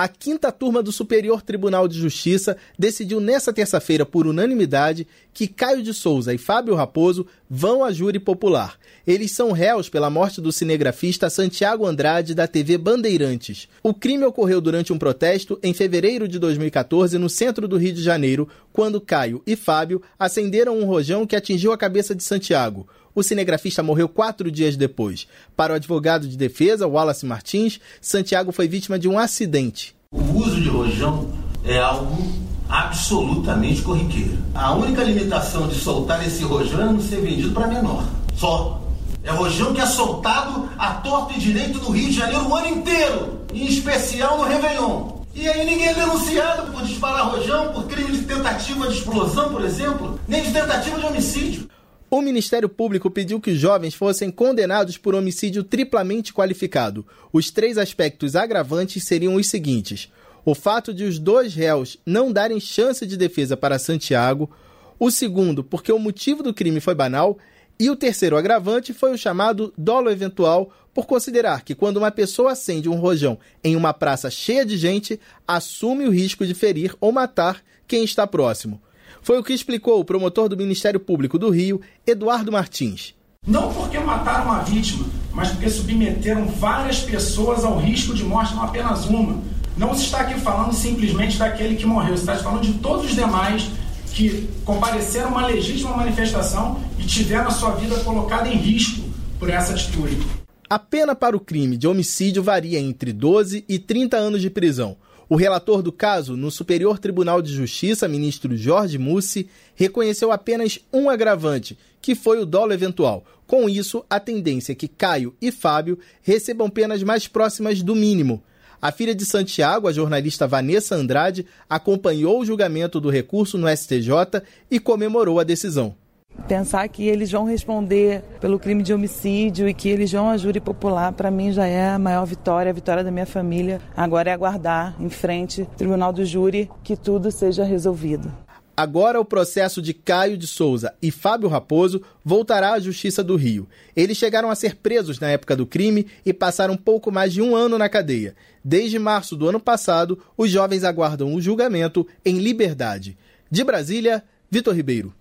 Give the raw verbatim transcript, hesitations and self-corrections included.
A quinta turma do Superior Tribunal de Justiça decidiu nesta terça-feira, por unanimidade, que Caio de Souza e Fábio Raposo vão a júri popular. Eles são réus pela morte do cinegrafista Santiago Andrade, da T V Bandeirantes. O crime ocorreu durante um protesto em fevereiro de dois mil e catorze, no centro do Rio de Janeiro, quando Caio e Fábio acenderam um rojão que atingiu a cabeça de Santiago. O cinegrafista morreu quatro dias depois. Para o advogado de defesa, Wallace Martins, Santiago foi vítima de um acidente. O uso de rojão é algo absolutamente corriqueiro. A única limitação de soltar esse rojão é não ser vendido para menor. Só. É rojão que é soltado à torta e direito no Rio de Janeiro o ano inteiro, em especial no Réveillon. E aí ninguém é denunciado por disparar rojão, por crime de tentativa de explosão, por exemplo, nem de tentativa de homicídio. O Ministério Público pediu que os jovens fossem condenados por homicídio triplamente qualificado. Os três aspectos agravantes seriam os seguintes: o fato de os dois réus não darem chance de defesa para Santiago, o segundo, porque o motivo do crime foi banal, e o terceiro agravante foi o chamado dolo eventual, por considerar que quando uma pessoa acende um rojão em uma praça cheia de gente, assume o risco de ferir ou matar quem está próximo. Foi o que explicou o promotor do Ministério Público do Rio, Eduardo Martins. Não porque mataram uma vítima, mas porque submeteram várias pessoas ao risco de morte, não apenas uma. Não se está aqui falando simplesmente daquele que morreu, se está falando de todos os demais que compareceram a uma legítima manifestação e tiveram a sua vida colocada em risco por essa atitude. A pena para o crime de homicídio varia entre doze e trinta anos de prisão. O relator do caso, no Superior Tribunal de Justiça, ministro Jorge Mussi, reconheceu apenas um agravante, que foi o dolo eventual. Com isso, a tendência é que Caio e Fábio recebam penas mais próximas do mínimo. A filha de Santiago, a jornalista Vanessa Andrade, acompanhou o julgamento do recurso no S T J e comemorou a decisão. Pensar que eles vão responder pelo crime de homicídio e que eles vão a júri popular, para mim já é a maior vitória, a vitória da minha família. Agora é aguardar em frente ao Tribunal do Júri que tudo seja resolvido. Agora o processo de Caio de Souza e Fábio Raposo voltará à Justiça do Rio. Eles chegaram a ser presos na época do crime e passaram pouco mais de um ano na cadeia. Desde março do ano passado, os jovens aguardam o julgamento em liberdade. De Brasília, Vitor Ribeiro.